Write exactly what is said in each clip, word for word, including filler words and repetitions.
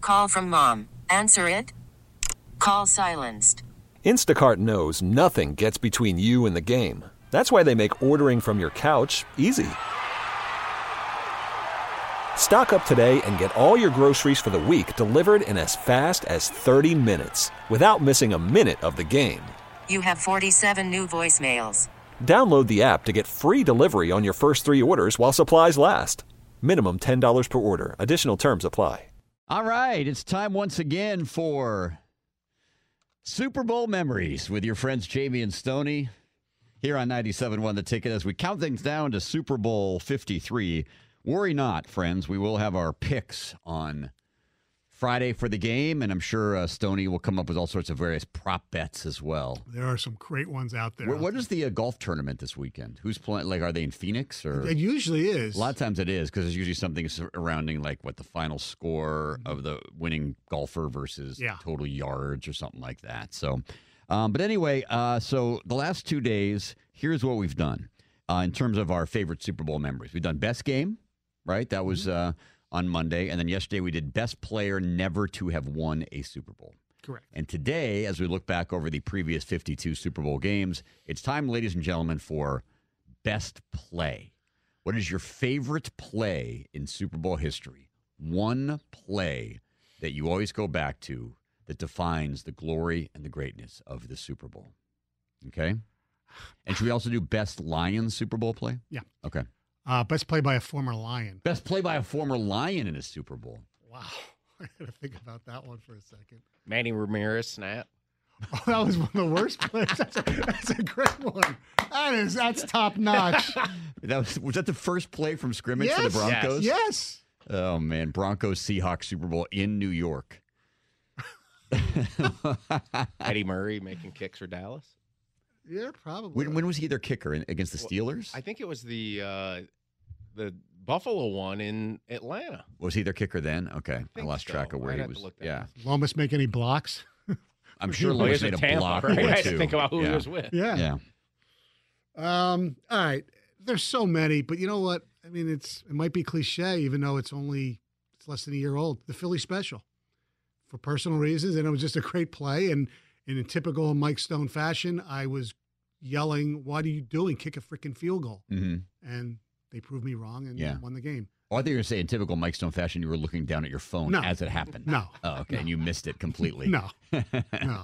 Call from mom. Answer it. Call silenced. Instacart knows nothing gets between you and the game. That's why they make ordering from your couch easy. Stock up today and get all your groceries for the week delivered in as fast as thirty minutes without missing a minute of the game. You have forty-seven new voicemails. Download the app to get free delivery on your first three orders while supplies last. Minimum ten dollars per order. Additional terms apply. All right, it's time once again for Super Bowl Memories with your friends Jamie and Stoney here on ninety-seven point one The Ticket as we count things down to Super Bowl fifty-three. Worry not, friends. We will have our picks on Friday for the game, and I'm sure uh, Stoney will come up with all sorts of various prop bets as well. There are some great ones out there. What, what is the uh, golf tournament this weekend? Who's playing? Like, are they in Phoenix? Or it usually is. A lot of times it is because there's usually something surrounding like what the final score of the winning golfer versus Yeah. total yards or something like that. So, um, but anyway, uh, so the last two days, here's what we've done uh, in terms of our favorite Super Bowl memories. We've done best game, right? That was uh, on Monday, and then yesterday we did best player never to have won a Super Bowl. Correct. And today, as we look back over the previous fifty-two Super Bowl games, it's time, ladies and gentlemen, for best play. What is your favorite play in Super Bowl history? One play that you always go back to that defines the glory and the greatness of the Super Bowl. Okay? And should we also do best Lions Super Bowl play? Yeah. Okay. Uh, best play by a former Lion. Best play by a former Lion in a Super Bowl. Wow. I got to think about that one for a second. Manny Ramirez snap. Oh, that was one of the worst plays. That's a, that's a great one. That is, that's top notch. That was was that the first play from scrimmage Yes. for the Broncos? Yes. Oh man, Broncos Seahawks Super Bowl in New York. Eddie Murray making kicks for Dallas. Yeah, probably. When, when was he their kicker in, against the Steelers? I think it was the uh, the Buffalo one in Atlanta. Was he their kicker then? Okay, I, think lost so. track of where I'd he have to was. look that Yeah, up. Lomas make any blocks? I'm sure Well, he Lewis was made in a Tampa, block. right? or I had two. to think about who yeah. he was with. Yeah. Yeah. Um, all right. There's so many, but you know what? I mean, it's it might be cliche, even though it's only it's less than a year old. The Philly special, for personal reasons, and it was just a great play. And, and in typical Mike Stone fashion, I was yelling, "What are you doing? Kick a freaking field goal!" Mm-hmm. And they proved me wrong and Yeah. won the game. Oh, I thought you were going to say in typical Mike Stone fashion, you were looking down at your phone No. as it happened. No. Oh, okay, No. and you missed it completely. No, no.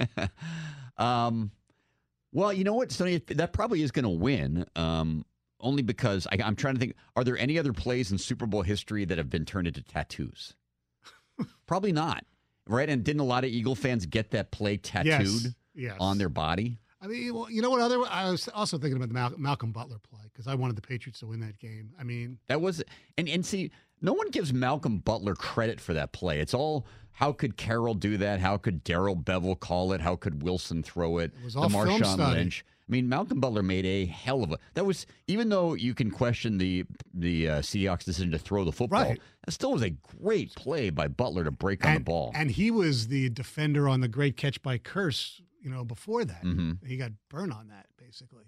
um, well, you know what, Sonny? That probably is going to win. Um, only because I, I'm trying to think. Are there any other plays in Super Bowl history that have been turned into tattoos? Probably not, right? And didn't a lot of Eagle fans get that play tattooed Yes. Yes. on their body? I mean, well, you know what? Other I was also thinking about the Mal- Malcolm Butler play because I wanted the Patriots to win that game. I mean, That was and and see, no one gives Malcolm Butler credit for that play. It's all how could Carroll do that? How could Darrell Bevel call it? How could Wilson throw it? It was all the film Marshawn study. Lynch. I mean, Malcolm Butler made a hell of a. That was even though you can question the the uh, Seahawks decision to throw the football. Right. That still was a great play by Butler to break on and, the ball. and he was the defender on the great catch by Curse. You know, before that, Mhm. he got burned on that basically.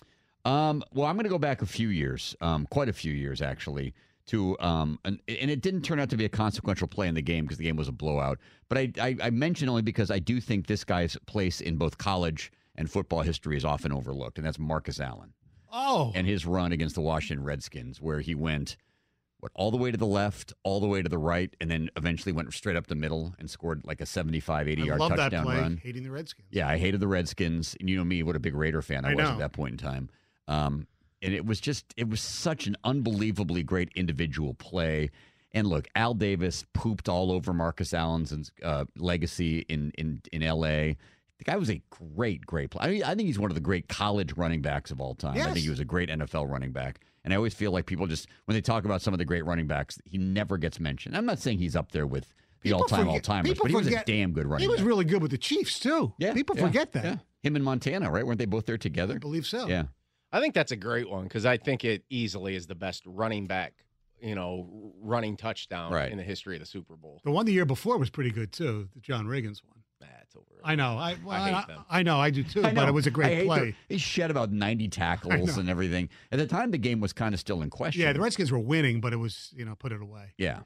Um, well, I'm going to go back a few years, um, quite a few years actually, to um, and, and it didn't turn out to be a consequential play in the game because the game was a blowout. But I, I, I mention only because I do think this guy's place in both college and football history is often overlooked, and that's Marcus Allen Oh, and his run against the Washington Redskins, where he went what all the way to the left, all the way to the right, and then eventually went straight up the middle and scored like a seventy-five, I eighty-yard love that touchdown play. run. Hating the Redskins. Yeah, I hated the Redskins. And you know me, what a big Raider fan I, I was know. at that point in time. Um, and it was just, it was such an unbelievably great individual play. And look, Al Davis pooped all over Marcus Allen's uh, legacy in, in, in L A. The guy was a great, great player. I mean, I think he's one of the great college running backs of all time. I Yes. think he was a great N F L running back. And I always feel like people just, when they talk about some of the great running backs, he never gets mentioned. I'm not saying he's up there with the People all-time forget- all-timers, people but he was a forget- damn good running He was back. really good with the Chiefs too. Yeah, people yeah, forget that. yeah. Him and Montana, right? Weren't they both there I together? believe so. Yeah. I think that's a great one because I think it easily is the best running back, you know, running touchdown Right. in the history of the Super Bowl. The one the year before was pretty good too. The John Riggins one. That's over. I know. I well, I hate I, them. I know. I do too. I know. But it was a I great hate play. the- he shed about ninety tackles and everything. At the time, the game was kind of still in question. Yeah, the Redskins were winning, but it was you know put it away. Yeah.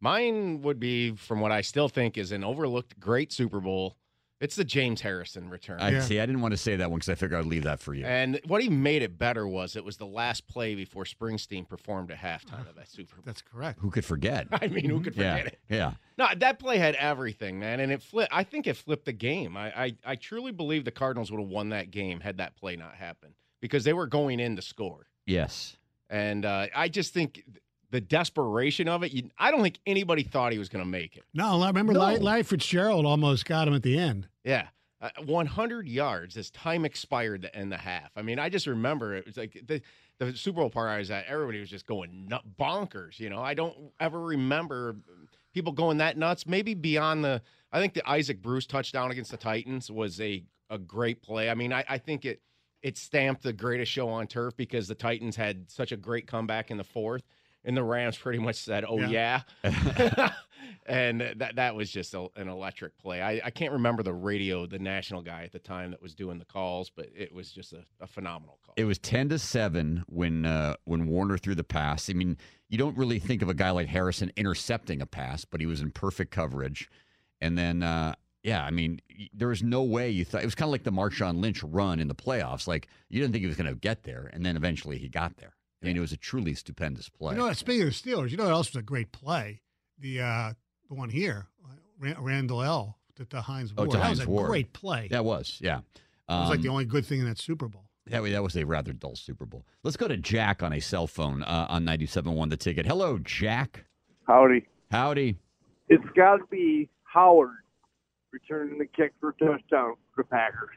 Mine would be from what I still think is an overlooked great Super Bowl. It's the James Harrison return. I Yeah. see. I didn't want to say that one because I figured I'd leave that for you. And what even made it better was it was the last play before Springsteen performed at halftime of that Super Bowl. That's correct. Who could forget? I mean, who could yeah, forget it? yeah. No, that play had everything, man, and it flipped. I think it flipped the game. I, I, I truly believe the Cardinals would have won that game had that play not happened because they were going in to score. Yes. And uh, I just think the desperation of it. You, I don't think anybody thought he was going to make it. No, I remember No. Larry, Larry Fitzgerald almost got him at the end. Yeah. Uh, one hundred yards as time expired to end the half. I mean, I just remember it was like the, the Super Bowl part I was at, everybody was just going nut bonkers. You know, I don't ever remember people going that nuts. Maybe beyond the, I think the Isaac Bruce touchdown against the Titans was a, a great play. I mean, I, I think it, it stamped the greatest show on turf because the Titans had such a great comeback in the fourth. And the Rams pretty much said, "Oh yeah,", yeah. And that that was just a, an electric play. I, I can't remember the radio, the national guy at the time that was doing the calls, but it was just a, a phenomenal call. It was ten to seven when uh, when Warner threw the pass. I mean, you don't really think of a guy like Harrison intercepting a pass, but he was in perfect coverage. And then, uh, yeah, I mean, there was no way you thought it was kind of like the Marshawn Lynch run in the playoffs. Like you didn't think he was going to get there, and then eventually he got there. I mean, it was a truly stupendous play. You know, speaking of the Steelers, you know what else was a great play? The uh, the one here, Rand- Randall L. to, to Hines Oh, Ward. to that Hines was a Ward. great play. That was, yeah. Um, It was like the only good thing in that Super Bowl. that, that was a rather dull Super Bowl. Let's go to Jack on a cell phone uh, on ninety-seven point one The Ticket. Hello, Jack. Howdy. Howdy. It's got to be Howard returning the kick for a touchdown for the Packers.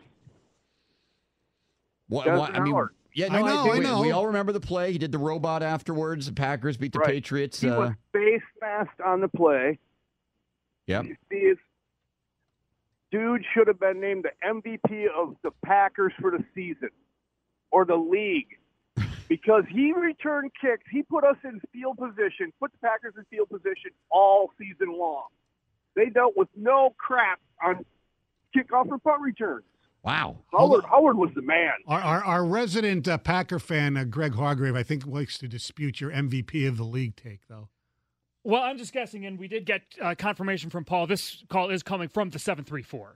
What, Justin what, I mean, Howard. yeah, I no, know, think I we, know. we all remember the play. He did the robot afterwards. The Packers beat the Right. Patriots. He Uh, was face masked on the play. yep. You see, his dude should have been named the M V P of the Packers for the season or the league because he returned kicks. He put us in field position, put the Packers in field position all season long. They dealt with no crap on kickoff or punt returns. Wow. Howard, Howard was the man. Our, our, our resident uh, Packer fan, uh, Greg Hargrave, I think likes to dispute your M V P of the league take, though. Well, I'm just guessing, and we did get uh, confirmation from Paul. This call is coming from the seven three four.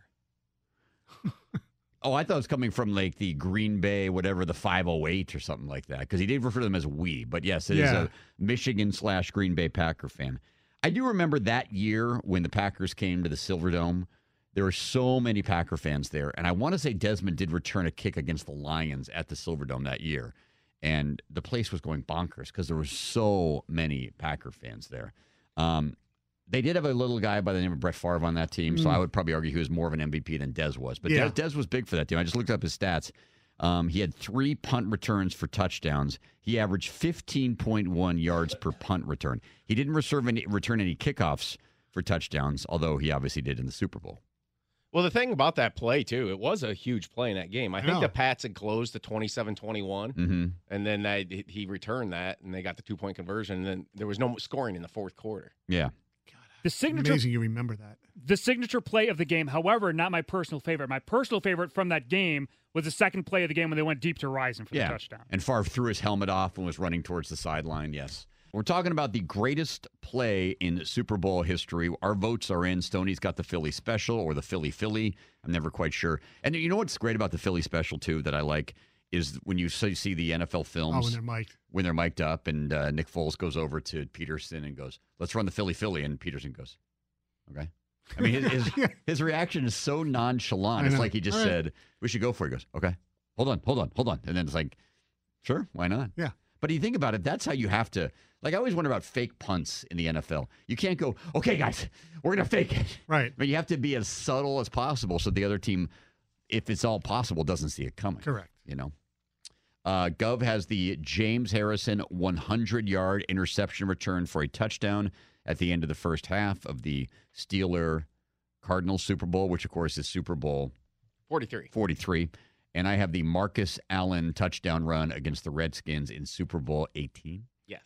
Oh, I thought it was coming from like the Green Bay, whatever, the five oh eight or something like that, because he did refer to them as we. But yes, it is Yeah. a Michigan slash Green Bay Packer fan. I do remember that year when the Packers came to the Silverdome. There were so many Packer fans there. And I want to say Desmond did return a kick against the Lions at the Silverdome that year. And the place was going bonkers because there were so many Packer fans there. Um, they did have a little guy by the name of Brett Favre on that team, so I would probably argue he was more of an M V P than Dez was. But Yeah. Dez, Dez was big for that team. I just looked up his stats. Um, he had three punt returns for touchdowns. He averaged fifteen point one yards per punt return. He didn't reserve any, return any kickoffs for touchdowns, although he obviously did in the Super Bowl. Well, the thing about that play, too, it was a huge play in that game. I, I think know. the Pats had closed to twenty-seven twenty-one, Mm-hmm. and then they, he returned that, and they got the two-point conversion, and then there was no scoring in the fourth quarter. Yeah. The signature Amazing you remember that. the signature play of the game, however, not my personal favorite. My personal favorite from that game was the second play of the game when they went deep to Rison for Yeah. the touchdown. And Favre threw his helmet off and was running towards the sideline. Yes. We're talking about the greatest play in Super Bowl history. Our votes are in. Stoney's got the Philly special or the Philly Philly. I'm never quite sure. And you know what's great about the Philly special, too, that I like is when you see see the N F L films. Oh, when they're mic'd. when they're mic'd up and uh, Nick Foles goes over to Peterson and goes, let's run the Philly Philly. And Peterson goes, okay. I mean, his his, his reaction is so nonchalant. I It's know. like he just All right. said, we should go for it. He goes, okay, hold on, hold on, hold on. And then it's like, sure, why not? Yeah. But you think about it, that's how you have to, like I always wonder about fake punts in the N F L. You can't go, okay, guys, we're going to fake it. Right. But you have to be as subtle as possible so the other team, if it's all possible, doesn't see it coming. Correct. You know? Uh, Gov has the James Harrison one hundred-yard interception return for a touchdown at the end of the first half of the Steeler-Cardinals Super Bowl, which, of course, is Super Bowl forty-three. forty-three. And I have the Marcus Allen touchdown run against the Redskins in Super Bowl eighteen. Yes.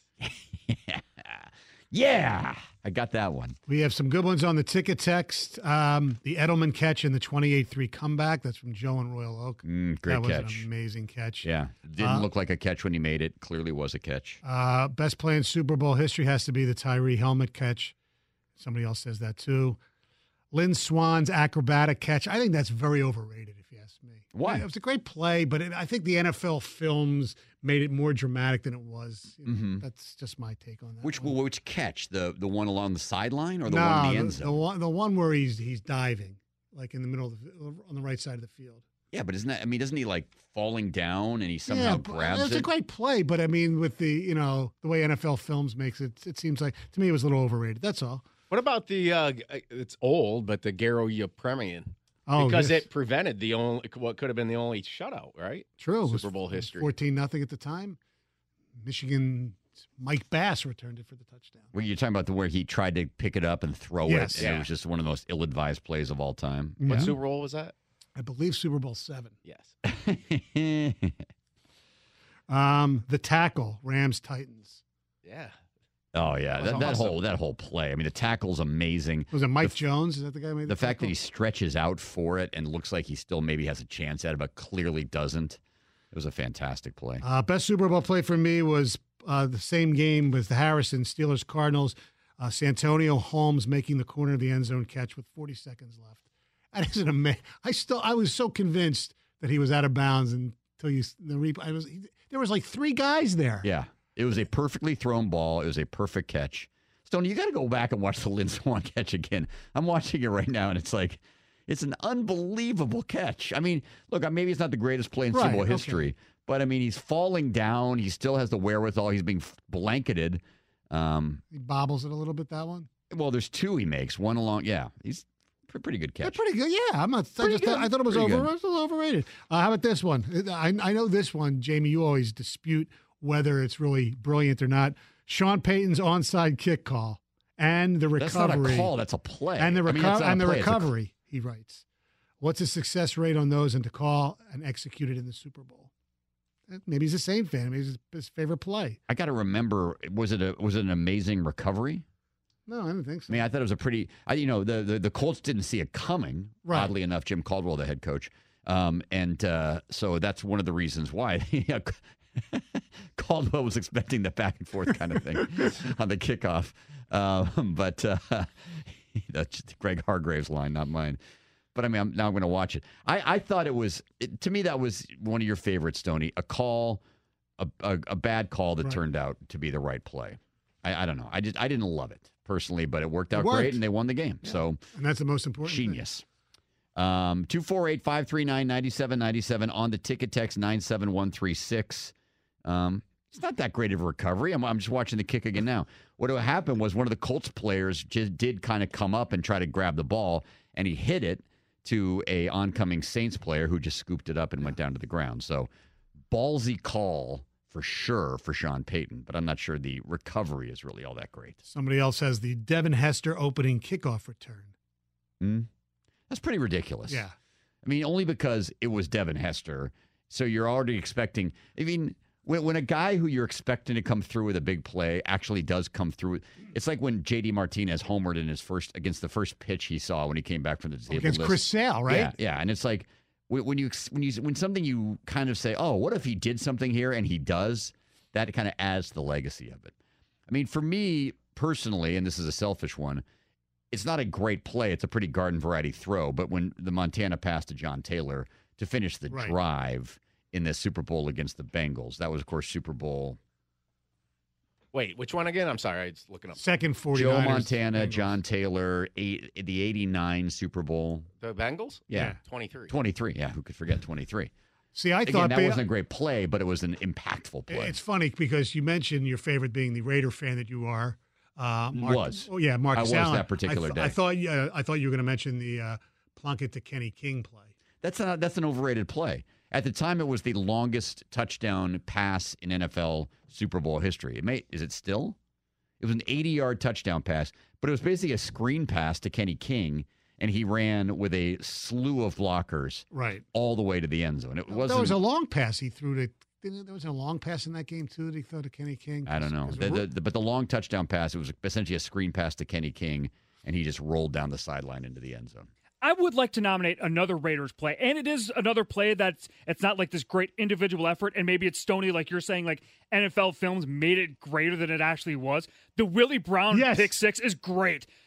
Yeah, I got that one. We have some good ones on the ticket text. Um, the Edelman catch and the twenty-eight three comeback. That's from Joe in Royal Oak. Mm, great that was catch. an amazing catch. Yeah, didn't Uh, look like a catch when he made it. Clearly was a catch. Uh, best play in Super Bowl history has to be the Tyree helmet catch. Somebody else says that too. Lynn Swan's acrobatic catch. I think that's very overrated, if you ask me. Why? It was a great play, but it, I think the N F L films made it more dramatic than it was. You know, Mm-hmm. That's just my take on that. Which one. which catch? The the one along the sideline or the no, one in the end the, zone? the one the one where he's he's diving, like in the middle of the on the right side of the field. Yeah, but isn't that? I mean, isn't he like falling down and he somehow yeah, grabs it's it? a great play, but I mean, with the you know the way N F L films makes it, it seems like to me it was a little overrated. That's all. What about the? Uh, it's old, but the Garo Yepremian. Oh, because yes. it prevented the only what could have been the only shutout, right? True. It was Super Bowl history. fourteen nothing at the time. Michigan Mike Bass returned it for the touchdown. Well, you're talking about the where he tried to pick it up and throw Yes. it, and Yeah. it was just one of the most ill-advised plays of all time. What Yeah. Super Bowl was that? I believe Super Bowl seven. Yes. Um, the tackle, Rams Titans. Yeah. Oh yeah, That that, was that awesome. whole that whole play. I mean, the tackle's amazing. Was it Mike The f- Jones? Is that the guy who made the The fact that tackle? he stretches out for it and looks like he still maybe has a chance at it, but clearly doesn't. It was a fantastic play. Uh, best Super Bowl play for me was uh, the same game with the Harrison Steelers Cardinals. Uh, Santonio Holmes making the corner of the end zone catch with forty seconds left. That is an amazing. I still I was so convinced that he was out of bounds until you the replay. I was he, there was like three guys there. Yeah, it was a perfectly thrown ball. It was a perfect catch. Stone, you got to go back and watch the Lynn Swan catch again. I'm watching it right now, and it's like, it's an unbelievable catch. I mean, look, maybe it's not the greatest play in Right, Super Bowl okay. history, but I mean, he's falling down. He still has the wherewithal. He's being blanketed. Um, He bobbles it a little bit. That one. well, there's two he makes. One along, yeah, he's a pretty good They're catch. pretty good. Yeah, I'm not. I Pretty just thought, good. I thought it was Pretty over. good. It was a little overrated. Uh, how about this one? I, I know this one, Jamie. You always dispute whether it's really brilliant or not. Sean Payton's onside kick call and the That's not recovery. a call. That's a play. And the, I reco- mean, that's not a and the play, it's a- recovery, he writes. What's the success rate on those and to call and execute it in the Super Bowl? Eh, Maybe he's a Saint fan. Maybe it's his favorite play. I got to remember. Was it a was it an amazing recovery? No, I don't think so. I mean, I thought it was a pretty. I, you know, the, the the Colts didn't see it coming. Right. Oddly enough, Jim Caldwell, the head coach, um, and uh, so that's one of the reasons why Caldwell was expecting the back and forth kind of thing on the kickoff. Um, but uh, that's Greg Hargrave's line, not mine. But I mean, I'm, now I'm going to watch it. I, I thought it was it, to me that was one of your favorites, Stoney. A call, a, a, a bad call that Right. turned out to be the right play. I, I don't know. I just I didn't love it personally, but it worked out worked. great and they won the game. So And that's the most important thing. genius. Um, two four eight, five three nine, nine seven nine seven on the ticket text nine seven one three six. Um, it's not that great of a recovery. I'm, I'm just watching the kick again now. What happened was one of the Colts players just did kind of come up and try to grab the ball, and he hit it to a oncoming Saints player who just scooped it up and went down to the ground. So ballsy call for sure for Sean Payton, but I'm not sure the recovery is really all that great. Somebody else has the Devin Hester opening kickoff return. Hmm? That's pretty ridiculous. Yeah. I mean, only because it was Devin Hester. So you're already expecting. I mean, when, when a guy who you're expecting to come through with a big play actually does come through, it's like when J D Martinez homered in his first against the first pitch he saw when he came back from the disabled Against list. Chris Sale, right? Yeah, yeah, and it's like when when you when you when something you kind of say, oh, what if he did something here and he does? That kind of adds to the legacy of it. I mean, for me personally, and this is a selfish one. It's not a great play. It's a pretty garden variety throw. But when the Montana pass to John Taylor to finish the Right. drive in the Super Bowl against the Bengals, that was, of course, Super Bowl. Wait, which one again? I'm sorry, I was looking up. Second forty-niners. Joe Montana, Bengals. John Taylor, eight, the eighty-nine Super Bowl. The Bengals? Yeah. twenty-three. twenty-three. Yeah, who could forget twenty-three? See, I Again, thought that they- wasn't a great play, but it was an impactful play. it's funny because you mentioned your favorite being the Raider fan that you are. Uh, Mark, Was. Oh yeah, Mark I was Allen. that particular I th- day. I thought uh, I thought you were going to mention the uh, Plunkett to Kenny King play. That's not, that's an overrated play. At the time, it was the longest touchdown pass in N F L Super Bowl history. It may, is it still? It was an eighty-yard touchdown pass, but it was basically a screen pass to Kenny King, and he ran with a slew of blockers Right. all the way to the end zone. It There wasn't. was a long pass he threw to. Didn't, there was a long pass in that game too that he threw to Kenny King. I don't know. 'Cause The, Ro- the, the, but the long touchdown pass, it was essentially a screen pass to Kenny King, and he just rolled down the sideline into the end zone. I would like to nominate another Raiders play, and it is another play that's it's not like this great individual effort, and maybe it's Stoney, like you're saying, like N F L films made it greater than it actually was. The Willie Brown Yes. pick six is great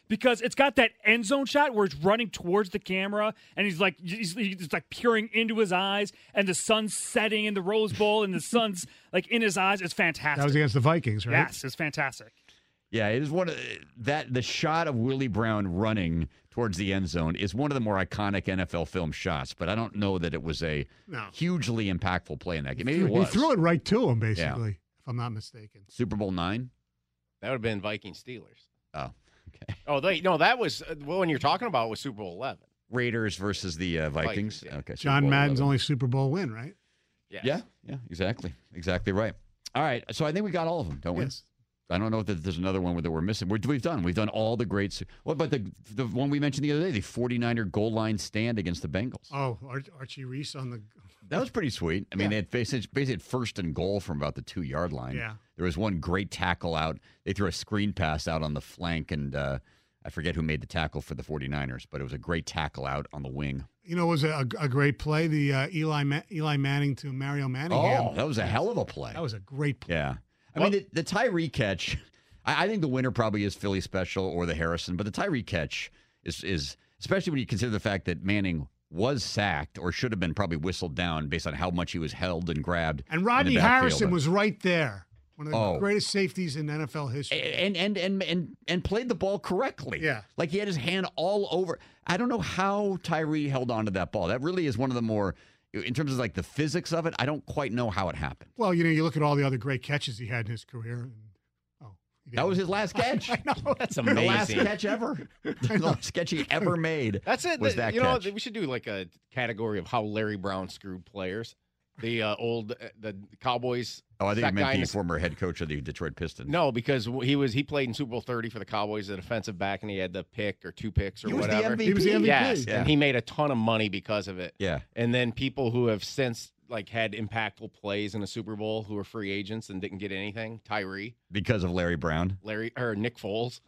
because it's got that end zone shot where he's running towards the camera and he's like he's, he's like peering into his eyes and the sun's setting in the Rose Bowl and the sun's like in his eyes. It's fantastic. That was against the Vikings, right? Yes, it's fantastic. Yeah, it is one of that. The shot of Willie Brown running towards the end zone is one of the more iconic N F L film shots. But I don't know that it was a No. hugely impactful play in that game. Maybe it He was. threw it right to him, basically, if I'm not mistaken. Super Bowl nine. That would have been Viking Steelers. Oh, okay. Oh, they no, that was uh, well, when you're talking about was Super Bowl eleven. Raiders versus the uh, Vikings. Vikings, yeah. Okay. Super John Bowl Madden's eleven. only Super Bowl win, right? Yes. Yeah, yeah, exactly, exactly right. All right, so I think we got all of them, don't we? Yes. I don't know if there's another one that we're missing. We're, we've done. We've done all the greats. What about the the one we mentioned the other day, the forty-niner goal line stand against the Bengals? Oh, Ar- Archie Reese on the. That was pretty sweet. I mean, Yeah. they had basically, basically had first and goal from about the two-yard line. Yeah. There was one great tackle out. They threw a screen pass out on the flank, and uh, I forget who made the tackle for the forty-niners, but it was a great tackle out on the wing. You know, it was a, a great play. The uh, Eli Ma- Eli Manning to Mario Manningham. Oh, that was a hell of a play. That was a great play. Yeah. I mean, the, the Tyree catch, I, I think the winner probably is Philly Special or the Harrison, but the Tyree catch is, is, especially when you consider the fact that Manning was sacked or should have been probably whistled down based on how much he was held and grabbed. And in Rodney the backfield. Harrison was right there. One of the Oh. greatest safeties in N F L history. And, and and and and played the ball correctly. Yeah. Like he had his hand all over. I don't know how Tyree held on to that ball. That really is one of the more, in terms of like the physics of it, I don't quite know how it happened. Well, you know, you look at all the other great catches he had in his career. And, oh, he That was didn't. his last catch. I know. That's The last amazing. catch ever. The last catch he ever made. That's it. Was The- that you catch. know, we should do like a category of how Larry Brown screwed players. The uh, old uh, the Cowboys. Oh, I think that you guy meant in the the- former head coach of the Detroit Pistons. No, because he was he played in Super Bowl thirty for the Cowboys, a defensive back, and he had the pick or two picks or He was the whatever. M V P. He was the M V P. Yes, Yeah. and he made a ton of money because of it. Yeah. And then people who have since like had impactful plays in a Super Bowl who are free agents and didn't get anything. Tyree, Because of Larry Brown. Larry, or Nick Foles.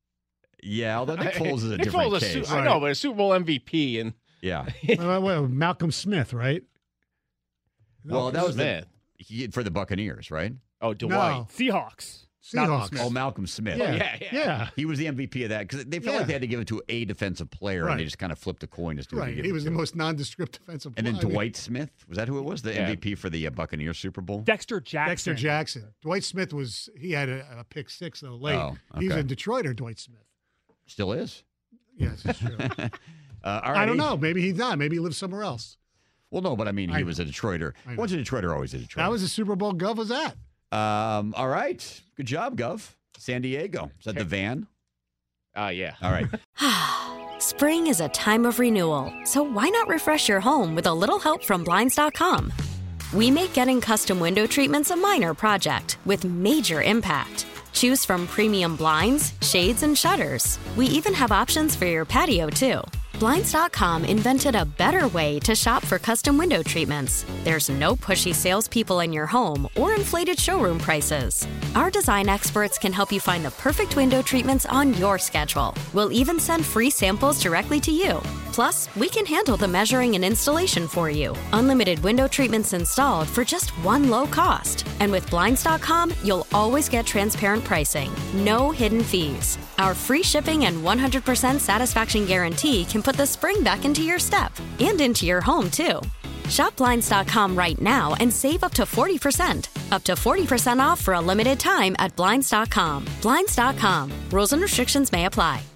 Yeah, although Nick Foles is a Nick different Foles is case. Su- I know, but a Super Bowl M V P and Yeah. Well, well, Malcolm Smith, right? Well, that was the, Smith. he, for the Buccaneers, right? Oh, Dwight. No. Seahawks. Malcolm Seahawks. Smith. Oh, Malcolm Smith. Yeah. Yeah, yeah. Yeah. He was the M V P of that because they felt Yeah. like they had to give it to a defensive player, and they Right. just kind of flipped a coin as to who to Right. give He it was the to. most nondescript defensive And then player. I mean, Dwight Smith, was that who it was? The Yeah. M V P for the uh, Buccaneers Super Bowl? Dexter Jackson. Dexter Jackson. Dwight Smith was, he had a, a pick six, though, late. Oh, He's okay. a Detroiter, Dwight Smith. Still is. Yes, it's true. Uh, all right. I don't know. Maybe he's not. Maybe he lives somewhere else. Well, no, but I mean, he I was a Detroiter. I know. Once a Detroiter, always a Detroiter. That was the Super Bowl Gov was that. Um, all right. Good job, Gov. San Diego. Is that the van? Uh, yeah. All right. Spring is a time of renewal, so why not refresh your home with a little help from Blinds dot com? We make getting custom window treatments a minor project with major impact. Choose from premium blinds, shades, and shutters. We even have options for your patio, too. Blinds dot com invented a better way to shop for custom window treatments. There's no pushy salespeople in your home or inflated showroom prices. Our design experts can help you find the perfect window treatments on your schedule. We'll even send free samples directly to you. Plus, we can handle the measuring and installation for you. Unlimited window treatments installed for just one low cost. And with Blinds dot com, you'll always get transparent pricing. No hidden fees. Our free shipping and one hundred percent satisfaction guarantee can put the spring back into your step and into your home, too. Shop Blinds dot com right now and save up to forty percent. Up to forty percent off for a limited time at Blinds dot com. Blinds dot com. Rules and restrictions may apply.